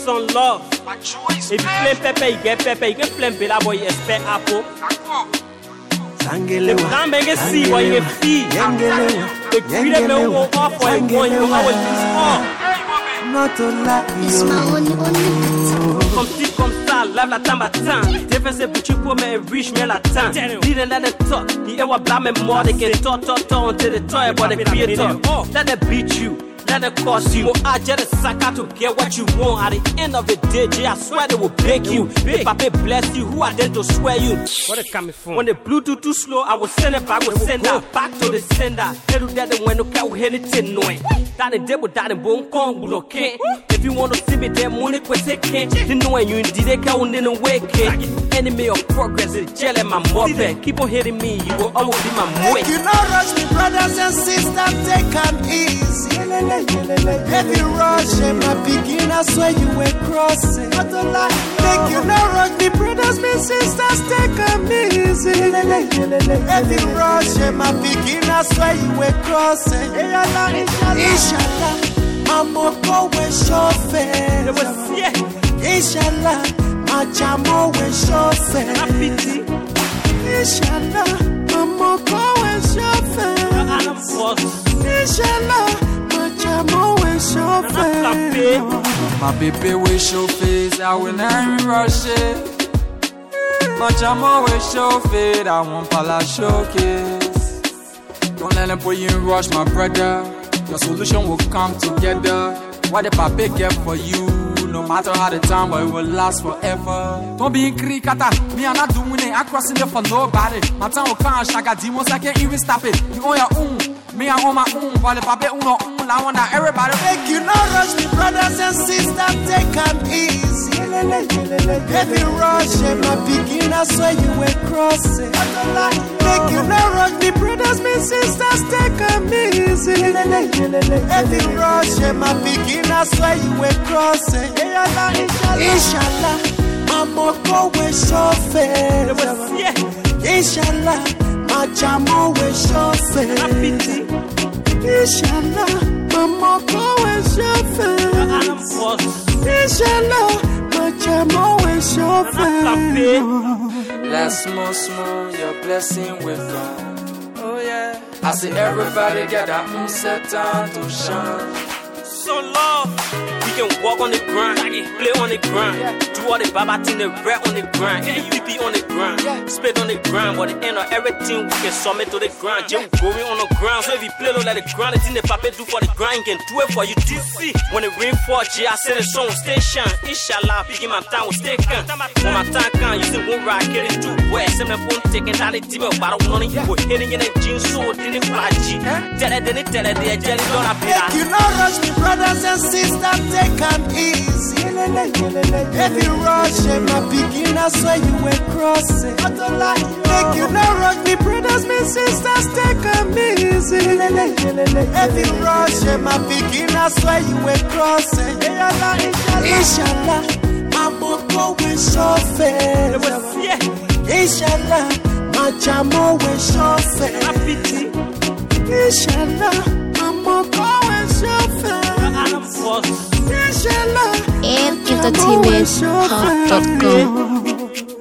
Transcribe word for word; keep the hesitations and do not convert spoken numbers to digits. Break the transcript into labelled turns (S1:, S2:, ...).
S1: Some love. If you play pepper, you get pepper. You can play Bella boy, you expect apple. The grand man can see what you can feed. The greedy man won't offer him one. You know how it is all.
S2: Not a lie.
S3: It's my only only.
S1: Comme si, comme ça, lave la temps matin. Défense boutique pour me riche, mais la temps. Didn't let it talk. He ever blame more. They can talk, talk, talk until they talk about the creator. Let them beat you. Let it cost you. I just a sucker to get what you want. At the end of the day, Jay, I swear they will beg you. If Papa bless you, who are they to swear you? Where they coming from? When the Bluetooth too slow, I will send it back. I will send that back to the sender. They do that when you can't hear anything knowing. That the devil, that the bone kong, okay? If you want to see me, then money quit second. You know when you did it, can't in a wake. Enemy of progress is jelly, my mother. Keep on hitting me, you will always be my way.
S2: You know, rush me, brothers and sisters, take them easy. If you rush him, my beginners where you were crossing. Not a lie. Make you know rush me, brothers, my sisters, take them easy. If you rush him, my beginners where you were crossing. Inshallah, Mama go with chauffeur. Inshallah, my jamo with chauffeur. Inshallah, Mama go with chauffeur. Inshallah.
S4: My baby will show face, I will never rush it. My jamo will show face, I want pala showcase. Don't let them put you in rush, my brother. Your solution will come together. What the papa get for you, no matter how the time, but it will last forever. Don't be in krikata, me I'm not doing it, I'm crossing it for nobody. My time will come, shaka demons, I can't even stop it. You own your own, me I own my own, while the papa own your own. I want that everybody
S2: make you not rush me, brothers and sisters, take them easy. If you rush him, my beginners where you were crossing. Make you not rush me, brothers and sisters, take them easy. If you rush him, my beginners where you were crossing. Inshallah, Mama go with chauffeur. Inshallah, my jamo with chauffeur. Inshallah. Mama go and chauffeur. Inshallah, my jamo and chauffeur.
S4: Let's small, small, your blessing will come. Oh yeah. I see everybody get that moon set down to shine.
S1: So love, we can walk on the grind, play on the grind, do all the baba thing, the rap on the grind, P P on the grind, spit on the grind. But the end of everything, we can submit to the grind. Just going on the ground, so if you play, don't let the grind. The thing the papa do for the grind, can do it for you. D C when the rain falls, I send the song station. Inshallah, picking my time will stay calm. When my time can, you see one rock, get it too west. Some of them taking that the team about money, we're hitting in the jeans, so didn't fight G. Tell it, then it tell it, they're jelly, don't appear.
S2: You know, rush me, brothers and sisters, take them easy. If you rush him, my beginners where you were crossing. Make you not rush me, brothers and sisters, take them easy. If you rush him, my beginners where you were crossing. Inshallah, Mama go with chauffeur. Inshallah, my jamo with chauffeur. Inshallah, Mama go with chauffeur.
S3: and entertainment hub dot com.